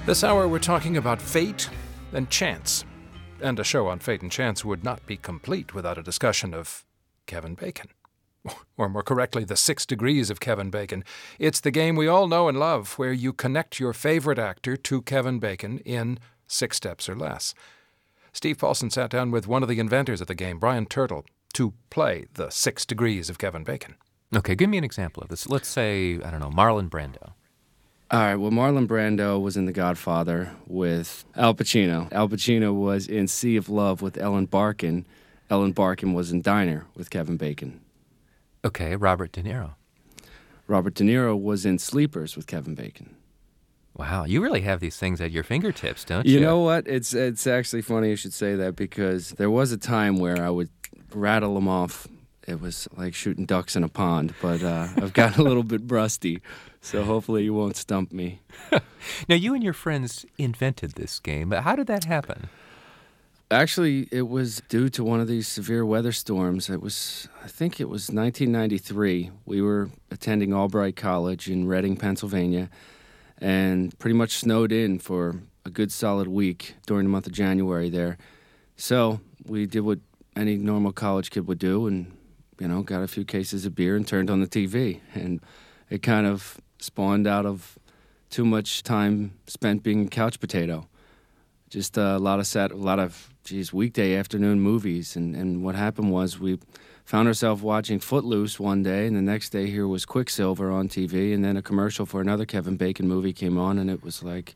This hour we're talking about fate and chance. And a show on fate and chance would not be complete without a discussion of Kevin Bacon. Or more correctly, the 6 degrees of Kevin Bacon. It's the game we all know and love, where you connect your favorite actor to Kevin Bacon in 6 steps or less. Steve Paulson sat down with one of the inventors of the game, Brian Turtle, to play the 6 degrees of Kevin Bacon. Okay, give me an example of this. Let's say, I don't know, Marlon Brando. All right, well, Marlon Brando was in The Godfather with Al Pacino. Al Pacino was in Sea of Love with Ellen Barkin. Ellen Barkin was in Diner with Kevin Bacon. Okay, Robert De Niro. Robert De Niro was in Sleepers with Kevin Bacon. Wow, you really have these things at your fingertips, don't you? You know what? It's actually funny you should say that, because there was a time where I would rattle them off. It was like shooting ducks in a pond, but I've gotten a little bit rusty, so hopefully you won't stump me. Now, you and your friends invented this game. How did that happen? Actually, it was due to one of these severe weather storms. I think it was 1993. We were attending Albright College in Reading, Pennsylvania, and pretty much snowed in for a good solid week during the month of January there. So we did what any normal college kid would do and, got a few cases of beer and turned on the TV. And it kind of spawned out of too much time spent being a couch potato. Just a lot of weekday afternoon movies. And what happened was we found ourselves watching Footloose one day, and the next day here was Quicksilver on TV, and then a commercial for another Kevin Bacon movie came on, and it was like,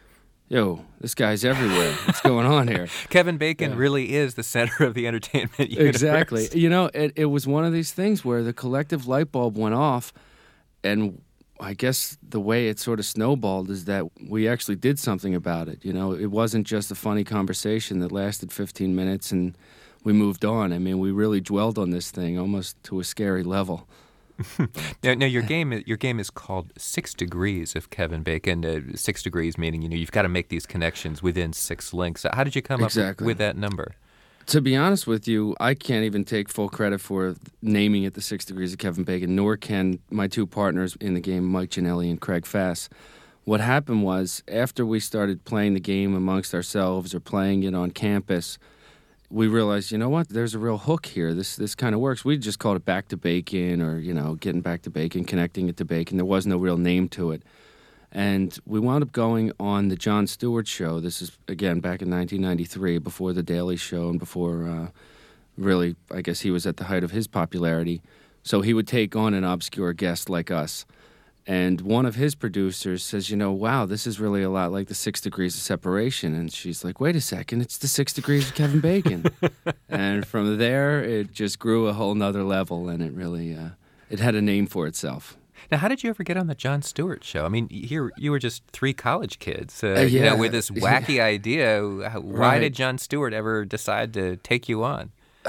yo, this guy's everywhere. What's going on here? Kevin Bacon really is the center of the entertainment universe. Exactly. It was one of these things where the collective light bulb went off, and I guess the way it sort of snowballed is that we actually did something about it. It wasn't just a funny conversation that lasted 15 minutes and we moved on. I mean, we really dwelled on this thing almost to a scary level. Now, your game is called 6 Degrees of Kevin Bacon. 6 degrees meaning you've got to make these connections within 6 links. How did you come up with that number? To be honest with you, I can't even take full credit for naming it the 6 Degrees of Kevin Bacon, nor can my two partners in the game, Mike Gianelli and Craig Fass. What happened was, after we started playing the game amongst ourselves or playing it on campus, we realized, you know what, there's a real hook here. This kind of works. We just called it Back to Bacon, or, getting back to Bacon, connecting it to Bacon. There was no real name to it. And we wound up going on the Jon Stewart show. This is, again, back in 1993, before The Daily Show and before, really, I guess he was at the height of his popularity. So he would take on an obscure guest like us. And one of his producers says, wow, this is really a lot like the 6 Degrees of Separation. And she's like, wait a second, it's the 6 Degrees of Kevin Bacon. And from there, it just grew a whole nother level, and it really, it had a name for itself. Now, how did you ever get on the Jon Stewart show? I mean, here you were just 3 college kids, with this wacky idea. Why did Jon Stewart ever decide to take you on?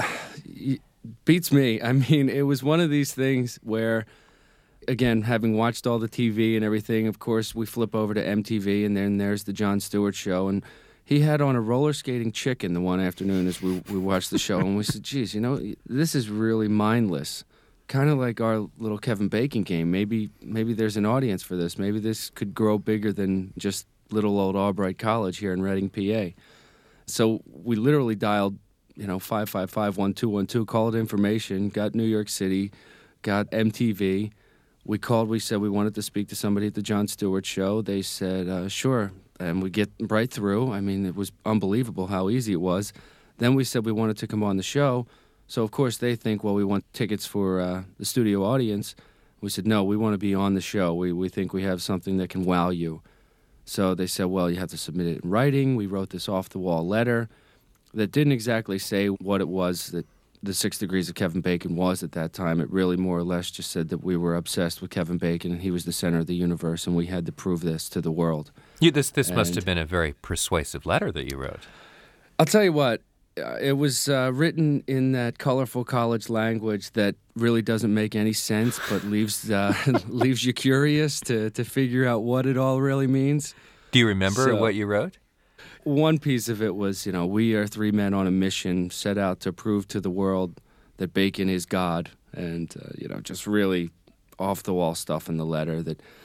Beats me. I mean, it was one of these things where, again, having watched all the TV and everything, of course, we flip over to MTV, and then there's the Jon Stewart show, and he had on a roller skating chicken the one afternoon as we watched the show, and we said, geez, this is really mindless. Kind of like our little Kevin Bacon game. Maybe there's an audience for this. Maybe this could grow bigger than just little old Albright College here in Reading, PA. So we literally dialed, 555-1212, called information, got New York City, got MTV. We called, we said we wanted to speak to somebody at the Jon Stewart show. They said, sure. And we get right through. I mean, it was unbelievable how easy it was. Then we said we wanted to come on the show. So, of course, they think, well, we want tickets for the studio audience. We said, no, we want to be on the show. We think we have something that can wow you. So they said, well, you have to submit it in writing. We wrote this off-the-wall letter that didn't exactly say what it was that the 6 Degrees of Kevin Bacon was at that time. It really more or less just said that we were obsessed with Kevin Bacon and he was the center of the universe, and we had to prove this to the world. This must have been a very persuasive letter that you wrote. I'll tell you what. It was written in that colorful college language that really doesn't make any sense, but leaves you curious to figure out what it all really means. Do you remember what you wrote? One piece of it was, we are 3 men on a mission set out to prove to the world that Bacon is God, and just really off-the-wall stuff in the letter that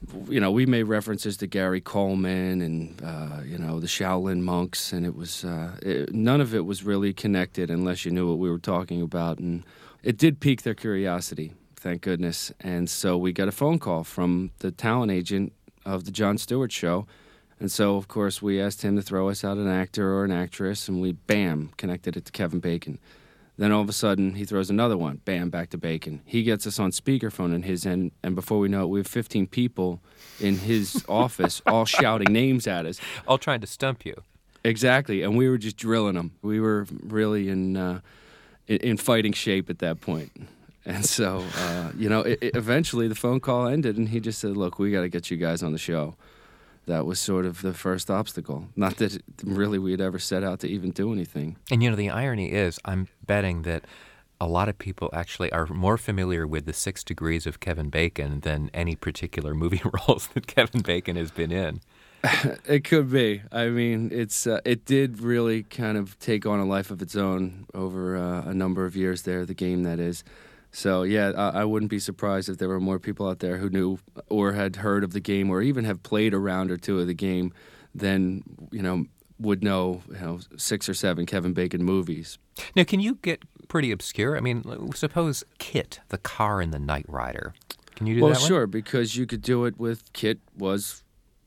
we made references to Gary Coleman and, the Shaolin monks, and it was none of it was really connected unless you knew what we were talking about. And it did pique their curiosity, thank goodness. And so we got a phone call from the talent agent of the Jon Stewart show. And so, of course, we asked him to throw us out an actor or an actress, and we, bam, connected it to Kevin Bacon. Then all of a sudden, he throws another one, bam, back to Bacon. He gets us on speakerphone in his end, and before we know it, we have 15 people in his office all shouting names at us. All trying to stump you. Exactly, and we were just drilling them. We were really in fighting shape at that point. And so, eventually the phone call ended, and he just said, look, we got to get you guys on the show. That was sort of the first obstacle. Not that really we had ever set out to even do anything. And, the irony is, I'm betting that a lot of people actually are more familiar with the 6 Degrees of Kevin Bacon than any particular movie roles that Kevin Bacon has been in. It could be. I mean, it did really kind of take on a life of its own over a number of years there, the game that is. So, yeah, I wouldn't be surprised if there were more people out there who knew or had heard of the game or even have played a round or two of the game than, would know 6 or 7 Kevin Bacon movies. Now, can you get pretty obscure? I mean, suppose KITT, the car in the Knight Rider. Can you do that one? Well, sure, because you could do it with KITT was,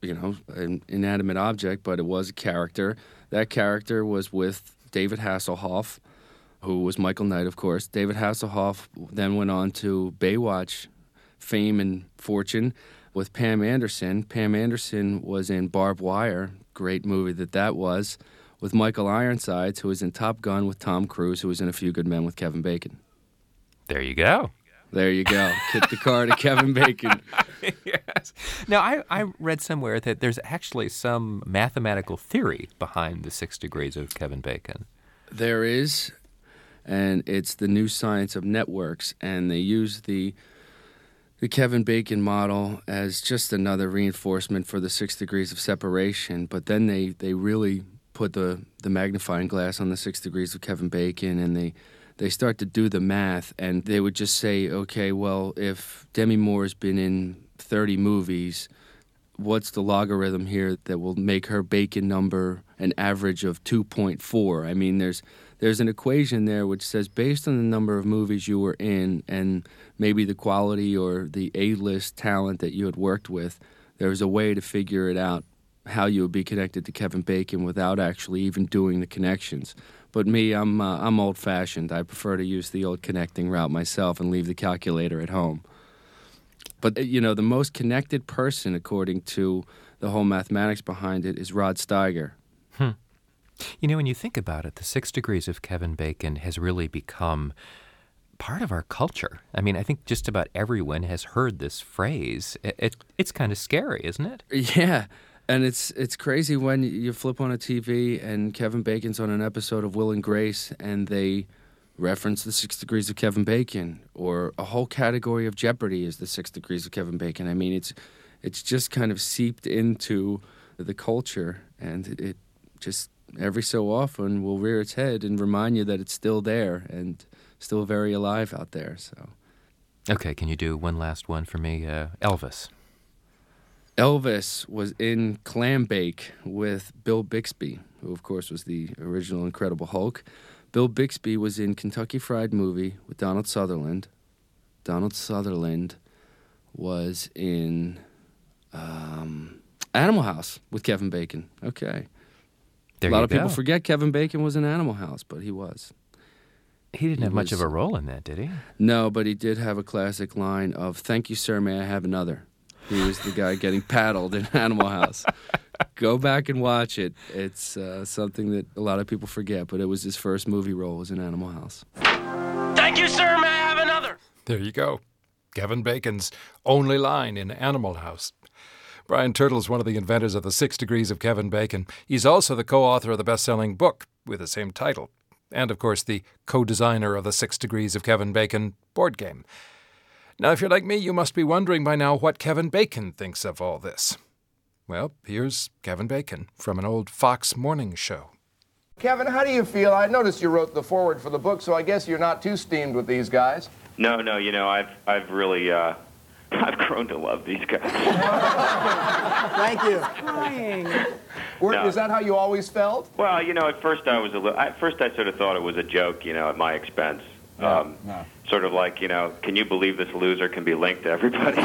an inanimate object, but it was a character. That character was with David Hasselhoff, who was Michael Knight, of course. David Hasselhoff then went on to Baywatch fame and fortune with Pam Anderson. Pam Anderson was in Barbed Wire, great movie that was, with Michael Ironsides, who was in Top Gun with Tom Cruise, who was in A Few Good Men with Kevin Bacon. There you go. There you go. KITT the car to Kevin Bacon. Yes. Now, I read somewhere that there's actually some mathematical theory behind the 6 Degrees of Kevin Bacon. There is. And it's the new science of networks, and they use the Kevin Bacon model as just another reinforcement for the 6 degrees of separation. But then they really put the magnifying glass on the 6 degrees of Kevin Bacon, and they start to do the math, and they would just say, okay, well, if Demi Moore's been in 30 movies, what's the logarithm here that will make her Bacon number an average of 2.4? I mean, there's an equation there which says based on the number of movies you were in and maybe the quality or the A-list talent that you had worked with, there's a way to figure it out how you would be connected to Kevin Bacon without actually even doing the connections. But me, I'm old-fashioned. I prefer to use the old connecting route myself and leave the calculator at home. But, the most connected person, according to the whole mathematics behind it, is Rod Steiger. When you think about it, the 6 Degrees of Kevin Bacon has really become part of our culture. I mean, I think just about everyone has heard this phrase. It's kind of scary, isn't it? Yeah, and it's crazy when you flip on a TV and Kevin Bacon's on an episode of Will and Grace and they reference the 6 Degrees of Kevin Bacon, or a whole category of Jeopardy is the 6 Degrees of Kevin Bacon. I mean, it's just kind of seeped into the culture, and it just every so often will rear its head and remind you that it's still there and still very alive out there. So, okay, can you do one last one for me? Elvis. Elvis was in Clambake with Bill Bixby, who of course was the original Incredible Hulk. Bill Bixby was in Kentucky Fried Movie with Donald Sutherland. Donald Sutherland was in Animal House with Kevin Bacon. Okay. There a lot of go. people forget Kevin Bacon was in Animal House, but he was. He didn't have much of a role in that, did he? No, but he did have a classic line of, "Thank you, sir, may I have another?" He was the guy getting paddled in Animal House. Go back and watch it. It's something that a lot of people forget, but it was his first movie role was in Animal House. Thank you, sir, may I have another? There you go. Kevin Bacon's only line in Animal House. Brian Turtle is one of the inventors of the 6 Degrees of Kevin Bacon. He's also the co-author of the best-selling book with the same title, and, of course, the co-designer of the 6 Degrees of Kevin Bacon board game. Now, if you're like me, you must be wondering by now what Kevin Bacon thinks of all this. Well, here's Kevin Bacon from an old Fox morning show. Kevin, how do you feel? I noticed you wrote the foreword for the book, so I guess you're not too steamed with these guys. No, I've really I've grown to love these guys. Thank you. No. Is that how you always felt? Well, at first I was at first I sort of thought it was a joke, at my expense. No. Sort of like, can you believe this loser can be linked to everybody?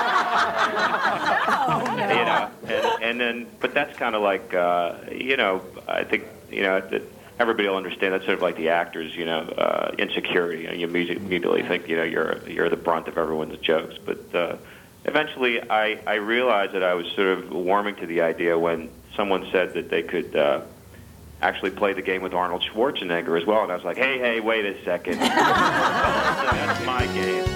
And then, but that's kind of like, I think, that everybody will understand that's sort of like the actors, insecurity. You immediately think, you're the brunt of everyone's jokes. But eventually I realized that I was sort of warming to the idea when someone said that they could actually play the game with Arnold Schwarzenegger as well. And I was like, hey, wait a second. That's my game.